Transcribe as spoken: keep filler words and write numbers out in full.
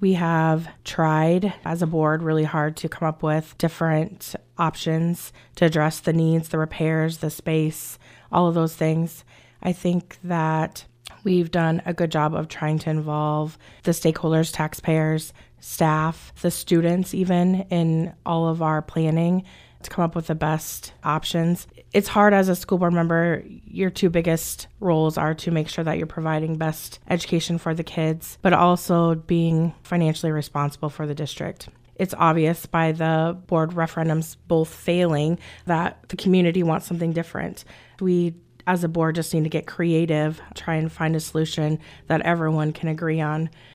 We have tried as a board really hard to come up with different options to address the needs, the repairs, the space, all of those things. I think that we've done a good job of trying to involve the stakeholders, taxpayers, staff, the students even in all of our planning to come up with the best options. It's hard as a school board member. Your two biggest roles are to make sure that you're providing best education for the kids, but also being financially responsible for the district. It's obvious by the board referendums both failing that the community wants something different. We as a board just need to get creative, try and find a solution that everyone can agree on.